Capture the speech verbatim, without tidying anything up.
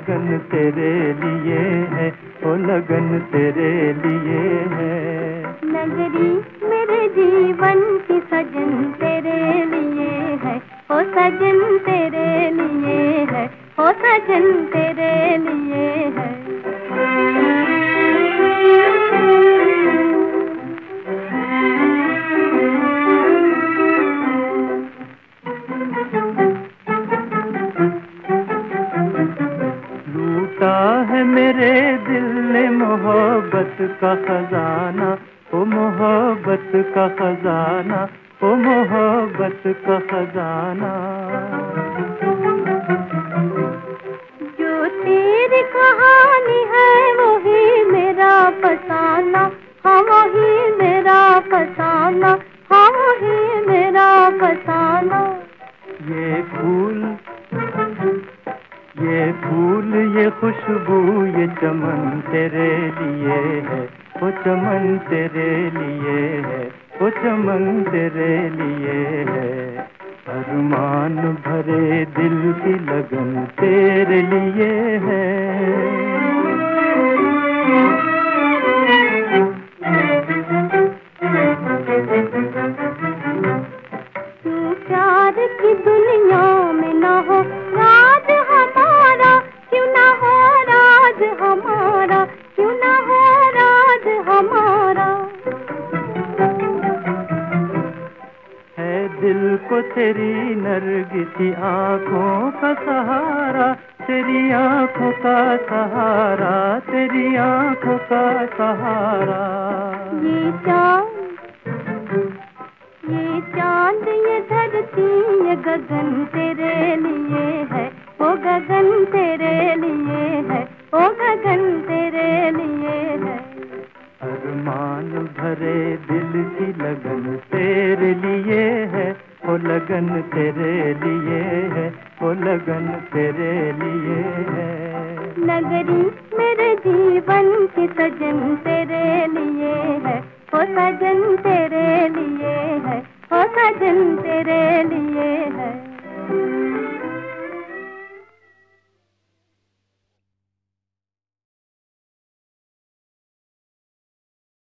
लगन तेरे लिए है, ओ लगन तेरे लिए है। नगरी मेरे जीवन की सजन तेरे लिए है, ओ सजन तेरे लिए है, ओ सजन तेरे लिए है। लूटा है मेरे दिल ने मोहब्बत का खजाना, ओ मोहब्बत का खजाना, ओ मोहब्बत का खजाना। जो तेरी कहानी है वही मेरा फसाना, हाँ वही मेरा फसाना, हाँ वही मेरा फसाना। ये फूल ये फूल ये खुशबू ये चमन तेरे लिए है, वो चमन तेरे लिए है, वो चमन तेरे लिए है। अरमान भरे दिल की लगन तेरे लिए है। तू प्यार की दुनिया में ना हो राज हमारा, क्यों ना हो राज हमारा, क्यों ना हो राज हमारा। है दिल को तेरी नरगिसी आँखों का सहारा, तेरी आँखों का सहारा, तेरी आँखों का सहारा। ये चाँद ये चांद ये धरती ये गगन तेरे लिए है, ओ गगन तेरे लिए है, ओ गगन तेरे लिए है। अरमान भरे दिल की लगन तेरे लिए है, ओ लगन तेरे लिए है, ओ लगन तेरे लिए है। नगरी मेरे जीवन की सजन तेरे लिए है, ओ सजन तेरे लिए है, ओ सजन तेरे